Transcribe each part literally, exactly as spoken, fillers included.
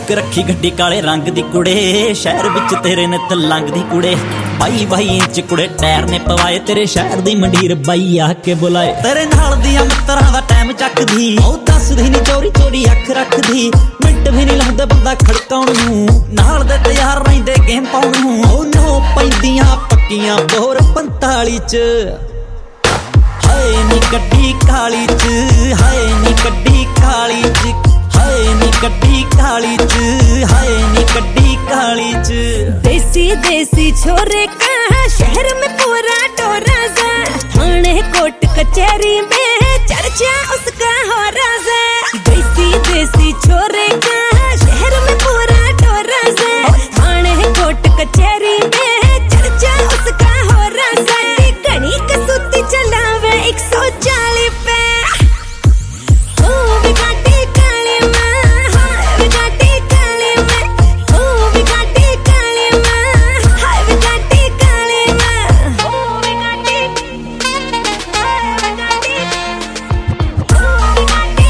Book रखी गड्डी काले रंग दी कुड़े, शहर विच तेरे नित लंघदी कुड़े। बाई बाई इंच कुड़े टायर ने पवाए, तेरे शहर दी मंडीर बाई आके बुलाए। तेरे नाल दियां मित्तरां दा टाइम चकदी, ओ दसदी नी चोरी चोरी अख रखदी। मिंट भी नहीं लाउंदे बंदा खड़काउण नूं, नाल दे तैयार रहिंदे गेम पाउण नूं। ओ नो पैंदियां पक्कियां बोर पंताली च, हाय नी गड्डी काली च, हाय नी गड्डी काली च, हाय नी गड्डी काली च, हाय नी गड्डी काली च। देसी देसी छोरे का शहर में पूरा टोरा सा, थाने कोर्ट कचहरी में चर्चा उसका हो राजा। देसी देसी छोरे का शहर में पूरा टोरा सा, थाने कोर्ट कचहरी में चर्चा उसका हो राजा। घनी कसूती चलावे एक सौ चालीस पे, ओ बिगाड़ी काली माँ, हाय बिगाड़ी काली माँ, ओ बिगाड़ी काली माँ, हाय बिगाड़ी काली माँ, ओ बिगाड़ी, हाय बिगाड़ी, ओ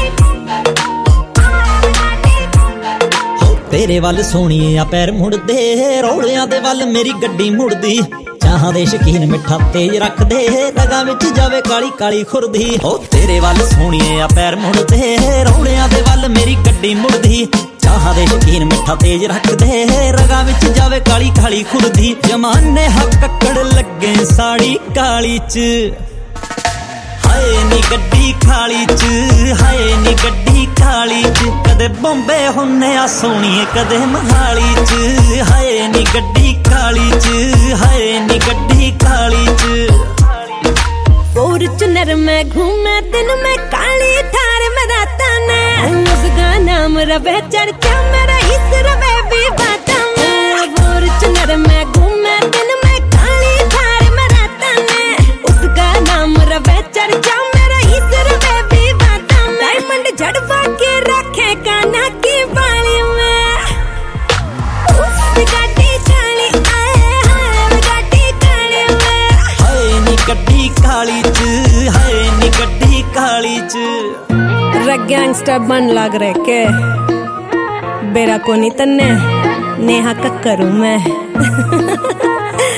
बिगाड़ी। तेरे वल सोहणिया पैर मुड़दे, रौलियां दे वल मेरी गड्डी मुड़दी। चाहां दे शकीन मिठा तेज रख दे, रगां विच जावे काली काली खुरदी। ओ तेरे वल सोहणिया पैर मुड़दे, रौलियां दे वल मेरी गड्डी मुड़दी। चाहां दे शकीन मिठा तेज रख दे, रगां विच जावे काली काली खुरदी। जमाने हक ककड़ लगे साड़ी काली च, हाय नी गड्डी काली च, हाय नी गड्डी काली च। कदे बॉम्बे हुन्ने आ सोहणिए कदे मोहाली च, हाय नी गड्डी काली च, हाय नी गड्डी काली च। फॉर्च्यूनर में घूमे दिन में काली थार में राता ने, उसका नाम रवे चर्चा मेरा हिस रवे भी बाता में। फॉर्च्यूनर में घूमे दिन में काली थार में राता ने, उसका नाम रवे चर्चा मेरा हिस रवे भी बाता में। डायमंड झड़वा के रखे काना की बाली में, उस बिगाड़ी काली आए, हाय बिगाड़ी काली में, हाय नी गड्डी काली च, हाय नी गड्डी काली च। गैंगस्टर बन लग रहे के बेरा को नहीं तन्ने नेहा कक्करू मैं।